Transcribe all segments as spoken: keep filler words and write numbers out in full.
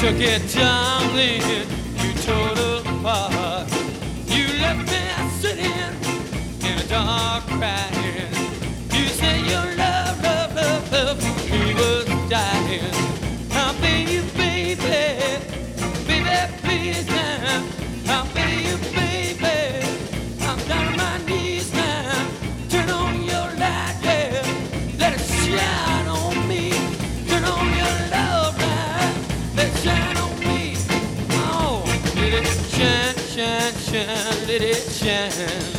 Look at darling, you tore it apart. You left me sitting in a dark crying. You said your love, love, love, love for me was dying. I'll be you, baby, baby, please now. I'll be you, baby. I'm down on my knees now. Turn on your light, yeah. Let it shine on me. Turn on your love light. Let it shine on me. Oh, let it shine, shine, shine. Let it shine.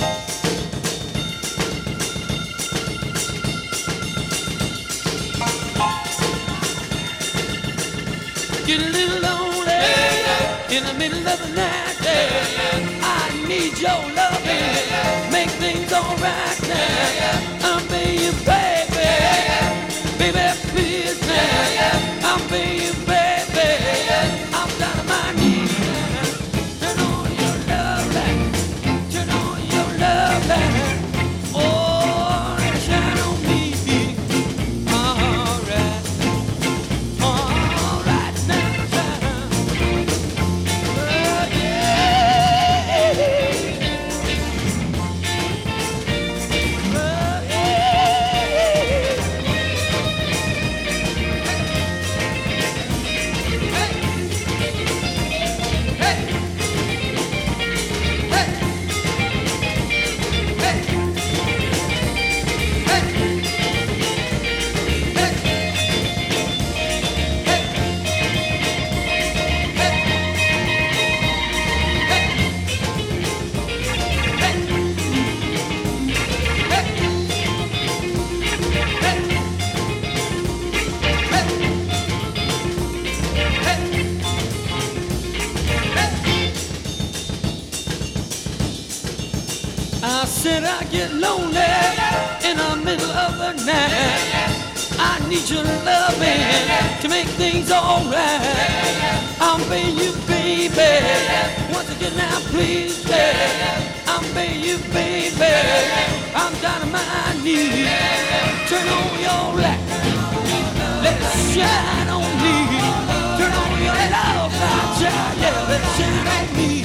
Get a little lonely, yeah, yeah. In the middle of the night, yeah, yeah. I need your loving, yeah, yeah. Make things alright now, yeah, yeah. I'll be your baby, yeah, yeah. Baby, please now, yeah, yeah. I'll be your baby, yeah, yeah. I'm down on my knees now. Turn on your love light, turn on your love light. Oh, let it shine on me. Alright, alright now, shine. Oh, yeah. Oh, yeah. I said I get lonely in the middle of the night. I need your loving to make things alright. I'll be you, baby. Once again now, please, baby. I'll be you, baby. I'm down on my knees. Turn on your light. Let it shine on me. Turn on your love light, yeah, yeah, let it shine on me.